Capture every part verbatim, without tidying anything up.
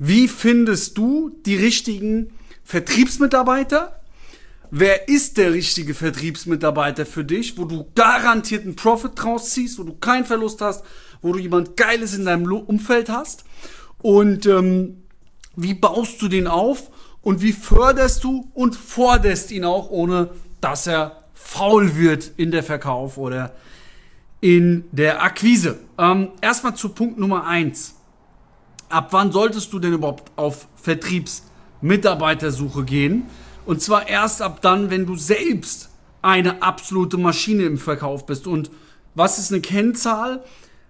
Wie findest du die richtigen Vertriebsmitarbeiter? Wer ist der richtige Vertriebsmitarbeiter für dich, wo du garantiert einen Profit draus ziehst, wo du keinen Verlust hast, wo du jemand Geiles in deinem Umfeld hast? Und ähm, wie baust du den auf und wie förderst du und forderst ihn auch, ohne dass er faul wird in der Verkauf oder in der Akquise? Ähm, erstmal zu Punkt Nummer eins. Ab wann solltest du denn überhaupt auf Vertriebsmitarbeitersuche gehen? Und zwar erst ab dann, wenn du selbst eine absolute Maschine im Verkauf bist. Und was ist eine Kennzahl?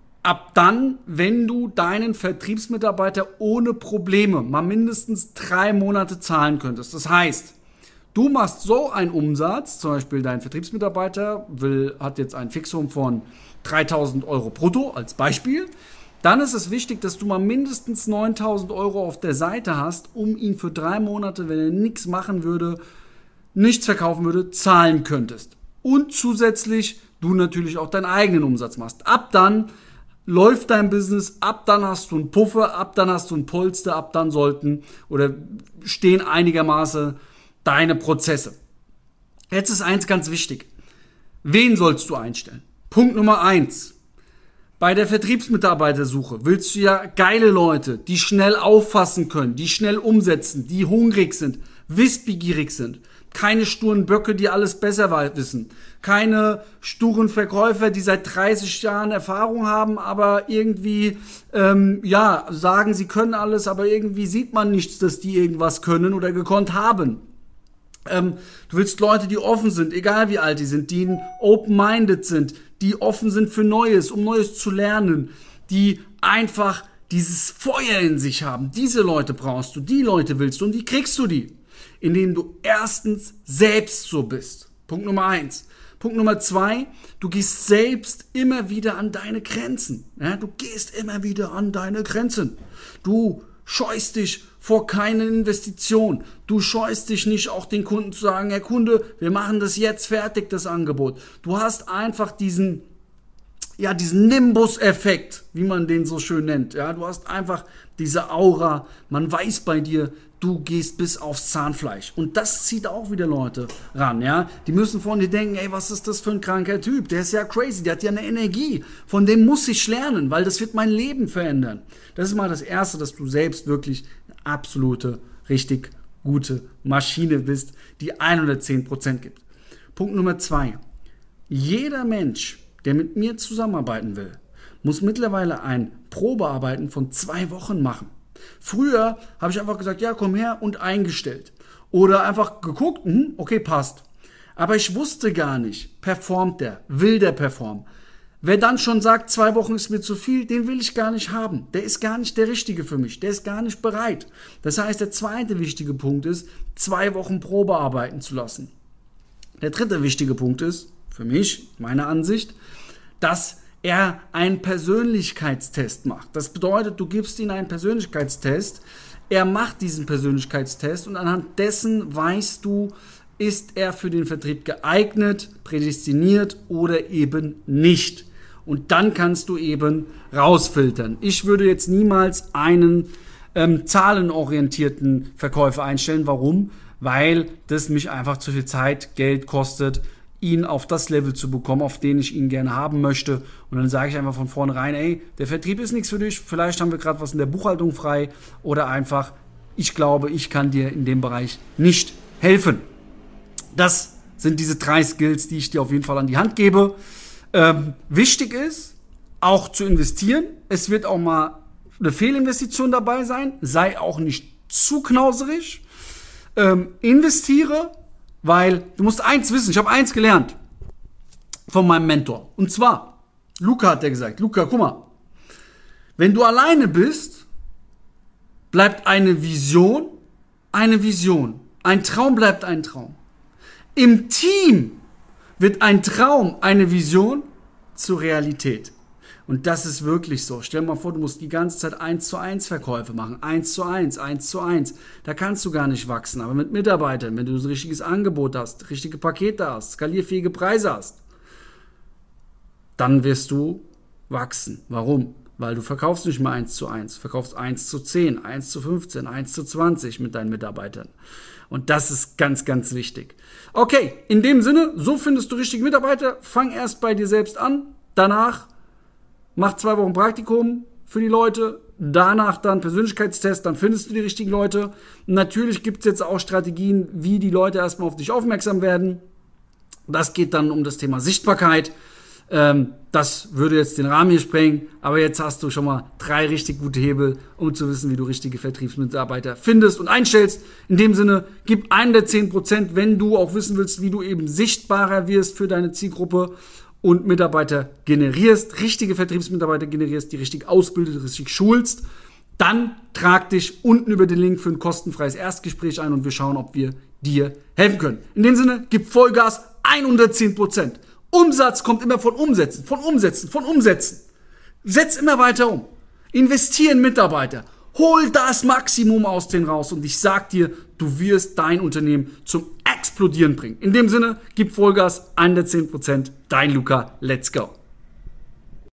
Ab dann, wenn du deinen Vertriebsmitarbeiter ohne Probleme mal mindestens drei Monate zahlen könntest. Das heißt, du machst so einen Umsatz, zum Beispiel dein Vertriebsmitarbeiter will, hat jetzt ein Fixum von dreitausend Euro brutto als Beispiel. Dann ist es wichtig, dass du mal mindestens neuntausend Euro auf der Seite hast, um ihn für drei Monate, wenn er nichts machen würde, nichts verkaufen würde, zahlen könntest. Und zusätzlich du natürlich auch deinen eigenen Umsatz machst. Ab dann läuft dein Business, ab dann hast du einen Puffer, ab dann hast du ein Polster, ab dann sollten oder stehen einigermaßen deine Prozesse. Jetzt ist eins ganz wichtig. Wen sollst du einstellen? Punkt Nummer eins. Bei der Vertriebsmitarbeitersuche willst du ja geile Leute, die schnell auffassen können, die schnell umsetzen, die hungrig sind, wissbegierig sind. Keine sturen Böcke, die alles besser wissen. Keine sturen Verkäufer, die seit dreißig Jahren Erfahrung haben, aber irgendwie, ähm, ja, sagen, sie können alles, aber irgendwie sieht man nichts, dass die irgendwas können oder gekonnt haben. Ähm, du willst Leute, die offen sind, egal wie alt die sind, die open-minded sind, die offen sind für Neues, um Neues zu lernen, die einfach dieses Feuer in sich haben. Diese Leute brauchst du, die Leute willst du und die kriegst du die, indem du erstens selbst so bist. Punkt Nummer eins. Punkt Nummer zwei, du gehst selbst immer wieder an deine Grenzen. Ja, du gehst immer wieder an deine Grenzen. Du scheust dich vor keine Investition. Du scheust dich nicht, auch den Kunden zu sagen, Herr Kunde, wir machen das jetzt fertig, das Angebot. Du hast einfach diesen, ja, diesen Nimbus-Effekt, wie man den so schön nennt. Ja, du hast einfach diese Aura. Man weiß bei dir, du gehst bis aufs Zahnfleisch. Und das zieht auch wieder Leute ran, ja. Die müssen von dir denken, ey, was ist das für ein kranker Typ? Der ist ja crazy, der hat ja eine Energie. Von dem muss ich lernen, weil das wird mein Leben verändern. Das ist mal das Erste, dass du selbst wirklich eine absolute, richtig gute Maschine bist, die hundertzehn Prozent gibt. Punkt Nummer zwei. Jeder Mensch, der mit mir zusammenarbeiten will, muss mittlerweile ein Probearbeiten von zwei Wochen machen. Früher habe ich einfach gesagt, ja, komm her und eingestellt. Oder einfach geguckt, hm, okay, passt. Aber ich wusste gar nicht, performt der, will der performen. Wer dann schon sagt, zwei Wochen ist mir zu viel, den will ich gar nicht haben. Der ist gar nicht der Richtige für mich. Der ist gar nicht bereit. Das heißt, der zweite wichtige Punkt ist, zwei Wochen Probe arbeiten zu lassen. Der dritte wichtige Punkt ist, für mich, meine Ansicht, dass er einen Persönlichkeitstest macht. Das bedeutet, du gibst ihm einen Persönlichkeitstest, er macht diesen Persönlichkeitstest und anhand dessen weißt du, ist er für den Vertrieb geeignet, prädestiniert oder eben nicht. Und dann kannst du eben rausfiltern. Ich würde jetzt niemals einen ähm, zahlenorientierten Verkäufer einstellen. Warum? Weil das mich einfach zu viel Zeit, Geld kostet, ihn auf das Level zu bekommen, auf den ich ihn gerne haben möchte. Und dann sage ich einfach von vornherein, ey, der Vertrieb ist nichts für dich, vielleicht haben wir gerade was in der Buchhaltung frei oder einfach, ich glaube, ich kann dir in dem Bereich nicht helfen. Das sind diese drei Skills, die ich dir auf jeden Fall an die Hand gebe. Ähm, wichtig ist, auch zu investieren. Es wird auch mal eine Fehlinvestition dabei sein. Sei auch nicht zu knauserig. Ähm, investiere, weil du musst eins wissen. Ich habe eins gelernt von meinem Mentor. Und zwar, Luca hat der gesagt, Luca, guck mal, wenn du alleine bist, bleibt eine Vision eine Vision. Ein Traum bleibt ein Traum. Im Team wird ein Traum, eine Vision zur Realität. Und das ist wirklich so. Stell dir mal vor, du musst die ganze Zeit eins zu eins Verkäufe machen. eins zu eins, eins zu eins. Da kannst du gar nicht wachsen. Aber mit Mitarbeitern, wenn du ein richtiges Angebot hast, richtige Pakete hast, skalierfähige Preise hast, dann wirst du wachsen. Warum? weil du verkaufst nicht mehr eins zu eins, verkaufst eins zu zehn, eins zu fünfzehn, eins zu zwanzig mit deinen Mitarbeitern. Und das ist ganz, ganz wichtig. Okay, in dem Sinne, so findest du richtige Mitarbeiter. Fang erst bei dir selbst an. Danach mach zwei Wochen Praktikum für die Leute. Danach dann Persönlichkeitstest, dann findest du die richtigen Leute. Natürlich gibt es jetzt auch Strategien, wie die Leute erstmal auf dich aufmerksam werden. Das geht dann um das Thema Sichtbarkeit. Ähm, das würde jetzt den Rahmen hier sprengen, aber jetzt hast du schon mal drei richtig gute Hebel, um zu wissen, wie du richtige Vertriebsmitarbeiter findest und einstellst. In dem Sinne, gib einen der zehn Prozent, wenn du auch wissen willst, wie du eben sichtbarer wirst für deine Zielgruppe und Mitarbeiter generierst, richtige Vertriebsmitarbeiter generierst, die richtig ausbildest, richtig schulst. Dann trag dich unten über den Link für ein kostenfreies Erstgespräch ein und wir schauen, ob wir dir helfen können. In dem Sinne, gib Vollgas, hundertzehn Prozent. Umsatz kommt immer von Umsätzen, von Umsätzen, von Umsätzen. Setz immer weiter um. Investier in Mitarbeiter. Hol das Maximum aus denen raus und ich sag dir, du wirst dein Unternehmen zum Explodieren bringen. In dem Sinne, gib Vollgas, hundertzehn Prozent. Dein Luca, let's go.